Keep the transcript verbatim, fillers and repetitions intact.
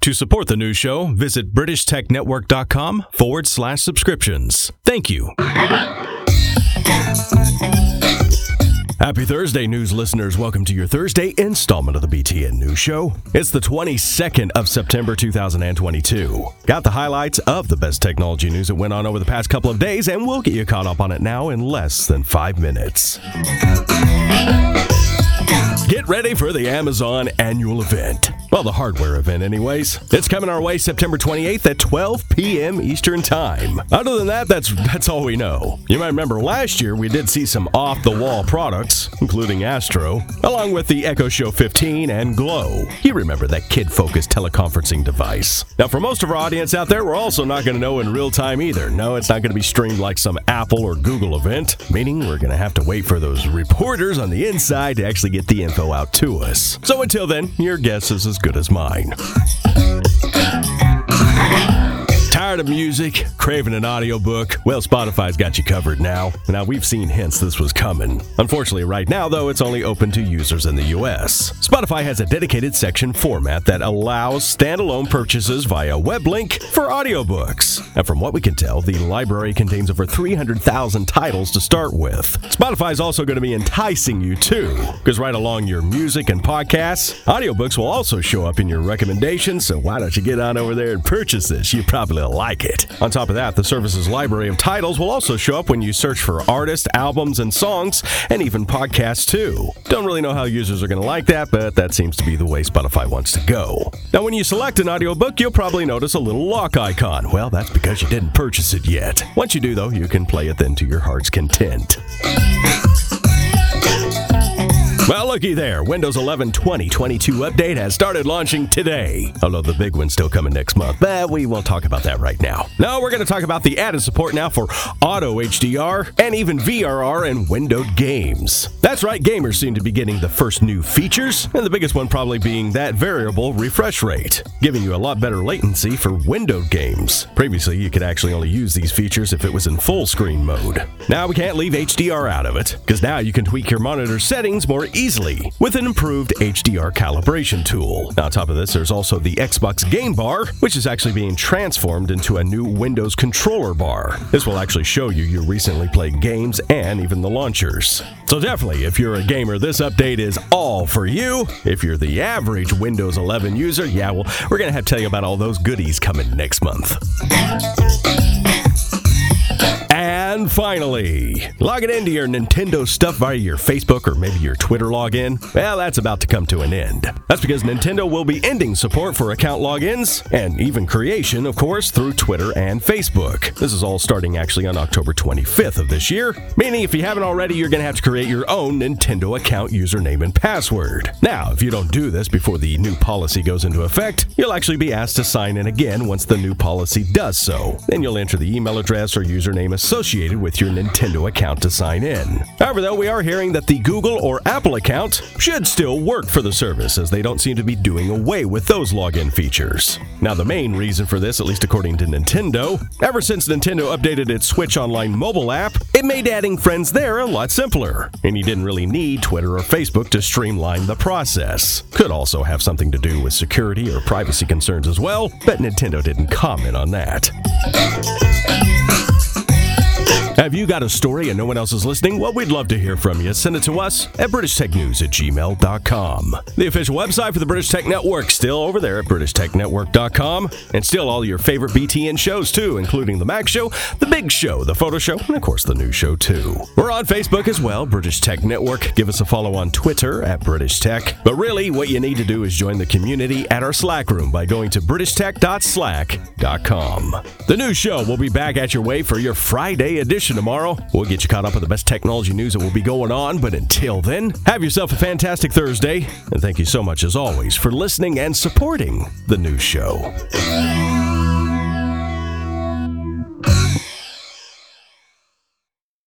To support the news show, visit BritishTechNetwork.com forward slash subscriptions. Thank you. Happy Thursday, news listeners. Welcome to your Thursday installment of the B T N News Show. It's the twenty-second of September, two thousand twenty-two. Got the highlights of the best technology news that went on over the past couple of days, and we'll get you caught up on it now in less than five minutes. Get ready for the Amazon annual event. Well, the hardware event anyways. It's coming our way September twenty-eighth at twelve p.m. Eastern Time. Other than that, that's that's all we know. You might remember last year we did see some off-the-wall products, including Astro, along with the Echo Show fifteen and Glow. You remember that kid-focused teleconferencing device. Now, for most of our audience out there, we're also not going to know in real time either. No, it's not going to be streamed like some Apple or Google event, meaning we're going to have to wait for those reporters on the inside to actually get the info out to us. So until then, your guess is as good as mine. Tired of music? Craving an audiobook? Well, Spotify's got you covered now. Now, we've seen hints this was coming. Unfortunately, right now, though, it's only open to users in the U S. Spotify has a dedicated section format that allows standalone purchases via web link for audiobooks. And from what we can tell, the library contains over three hundred thousand titles to start with. Spotify's also going to be enticing you, too, because right along your music and podcasts, audiobooks will also show up in your recommendations, so why don't you get on over there and purchase this? You probably like it. On top of that, the service's library of titles will also show up when you search for artists, albums, and songs, and even podcasts too. Don't really know how users are going to like that, but that seems to be the way Spotify wants to go. Now, when you select an audiobook, you'll probably notice a little lock icon. Well, that's because you didn't purchase it yet. Once you do, though, you can play it then to your heart's content. Well, looky there. Windows eleven twenty twenty-two update has started launching today. Although the big one's still coming next month, but we won't talk about that right now. No, we're going to talk about the added support now for Auto H D R and even V R R and windowed games. That's right, gamers seem to be getting the first new features, and the biggest one probably being that variable refresh rate, giving you a lot better latency for windowed games. Previously, you could actually only use these features if it was in full screen mode. Now we can't leave H D R out of it, because now you can tweak your monitor settings more easily with an improved H D R calibration tool. Now, on top of this, there's also the Xbox Game Bar, which is actually being transformed into a new Windows controller bar. This will actually show you your recently played games and even the launchers. So definitely, if you're a gamer, this update is all for you. If you're the average Windows eleven user, yeah, well, we're going to have to tell you about all those goodies coming next month. And finally, logging into your Nintendo stuff via your Facebook or maybe your Twitter login, well, that's about to come to an end. That's because Nintendo will be ending support for account logins and even creation, of course, through Twitter and Facebook. This is all starting actually on October twenty-fifth of this year, meaning if you haven't already, you're going to have to create your own Nintendo account username and password. Now, if you don't do this before the new policy goes into effect, you'll actually be asked to sign in again once the new policy does so. Then you'll enter the email address or username associated with your Nintendo account to sign in. However, though, we are hearing that the Google or Apple account should still work for the service, as they don't seem to be doing away with those login features. Now, the main reason for this, at least according to Nintendo, ever since Nintendo updated its Switch Online mobile app, it made adding friends there a lot simpler, and you didn't really need Twitter or Facebook to streamline the process. Could also have something to do with security or privacy concerns as well, but Nintendo didn't comment on that. Have you got a story and no one else is listening? Well, we'd love to hear from you. Send it to us at british tech news at gmail dot com. The official website for the British Tech Network, still over there at british tech network dot com. And still all your favorite B T N shows, too, including The Mac Show, The Big Show, The Photo Show, and, of course, The News Show, too. We're on Facebook as well, British Tech Network. Give us a follow on Twitter at British Tech. But really, what you need to do is join the community at our Slack room by going to british tech dot slack dot com. The News Show will be back at your way for your Friday edition tomorrow. We'll get you caught up with the best technology news that will be going on, but until then, have yourself a fantastic Thursday, and thank you so much as always for listening and supporting The News Show.